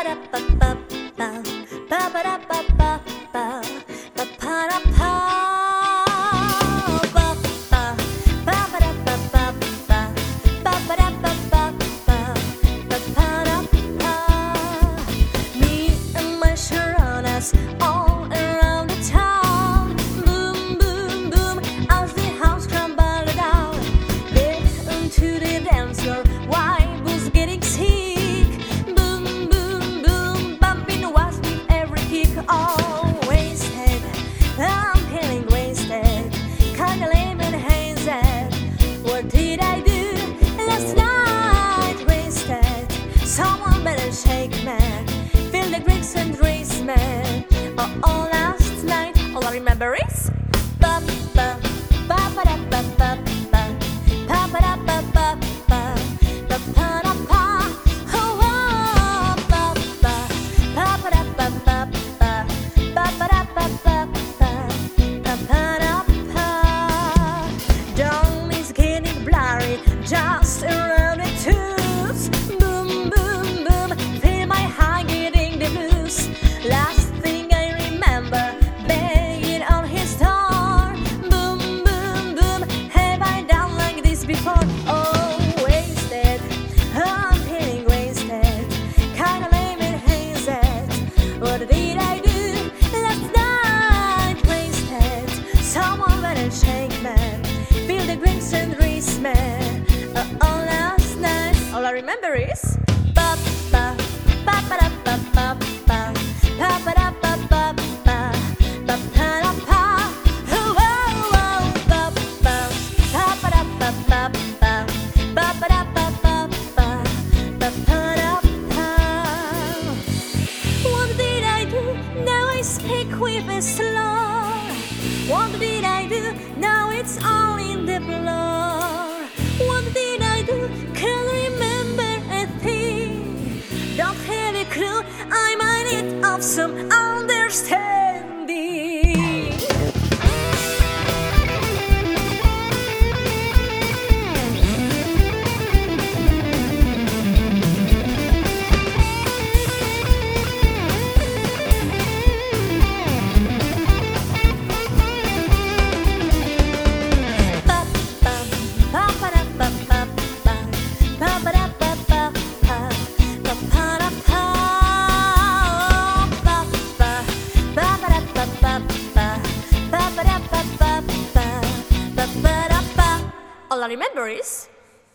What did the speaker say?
all around the town. Boom, boom, boom, as the house crumbled down. Get into the dance floor, wife was getting sick. Boom, boom, boom, bumping was with every kick. All wasted, I'm feeling wasted, kinda lame and hazy. What did I do last night? Wasted. Someone better shake me, feel the drinks and race me. Oh, last night, all I remember is ba ba ba ba da ba ba ba ba ba da ba ba ba ba ba da ba. Oh, ba ba ba ba da ba ba ba ba ba da ba ba ba ba ba da ba. Dawn is getting blurry, just around the twos. Boom, boom, boom, feel my heart getting the blues. Last thing I remember, begging on his door. Boom, boom, boom, have I done like this before? Oh, wasted, I'm feeling wasted, kinda lame and hazy. What did I do last night? Wasted. Someone better shake me, feel the drinks and race me. Oh, last night, all I remember is ba ba ba ba da ba ba ba ba ba da ba ba ba ba ba da ba. Oh, oh, oh, ba ba ba ba da ba ba ba ba ba da ba ba ba ba ba da ba. What did I do? Now I speak with a slur. What did I do? Now it's all in the blur. What did I do? Can't remember a thing. Don't have a clue. I'm in need of some understanding. All I remember is